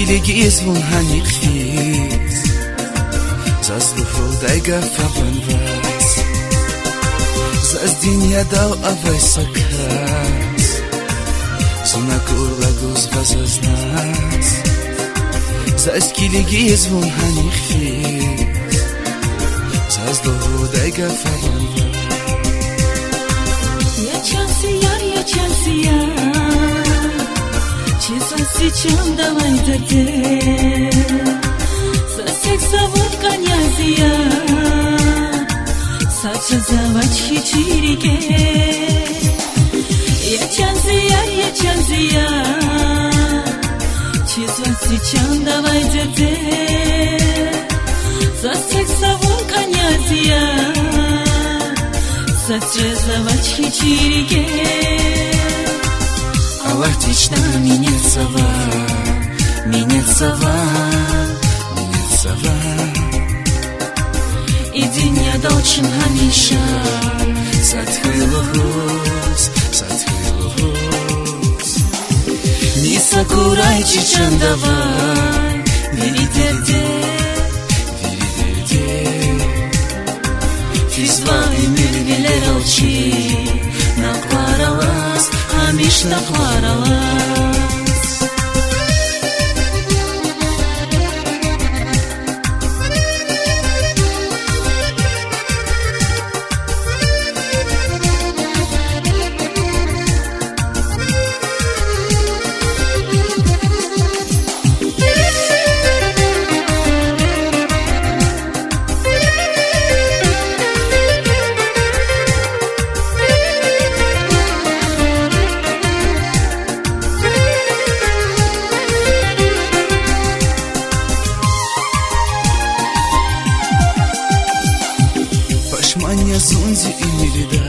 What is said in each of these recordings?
килиги звон ханиqfiz Zazluhu daiga fabanvas Zazdinya dau avaisakas Zuna kurlaguz vazaznas Zaz kiligi zvon haниqfiz Zazluhu daiga fabanvas Я чансия Чесоси чем давай дайте Сосек зовут князья Сача завать хичирике Я чансия Чесоси чем давай дайте Сосек зовут князья Сачезавать хичирике Аллахтична минет сова И день я должен хамиша Садхилухус Не сакурай чичан давай Виридерде Физва и мирвилер алчи Накваралас, хамиш накваралас Мания зунзи и мирида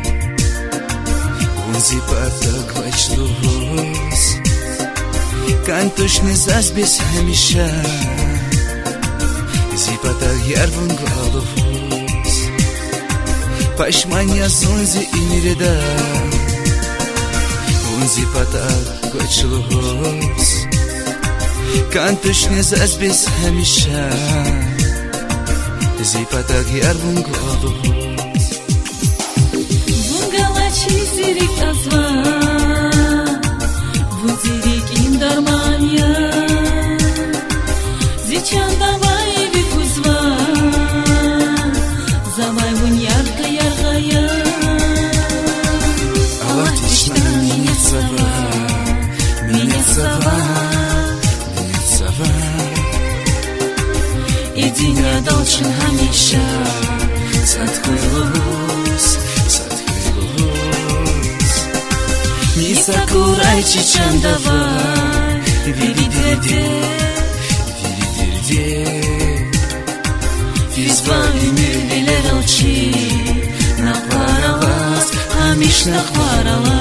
Унзи патак вачлухус Кантушны зазбес хамиша Зи патак ярвун галухус Пашмания зунзи и мирида Унзи патак вачлухус Кантушны зазбес хамиша Zipatag yarvun gladus Vungalachi zirik azva Vuzirik indarmanya Zichan davai vikuzva Zavai vun yarka yargaya Аллахтична минет сова И день я должен хамиша Садхилухус Не сакурай чичан давай Виридерде Физва и мирвилер алчи Накваралас, хамиш накваралас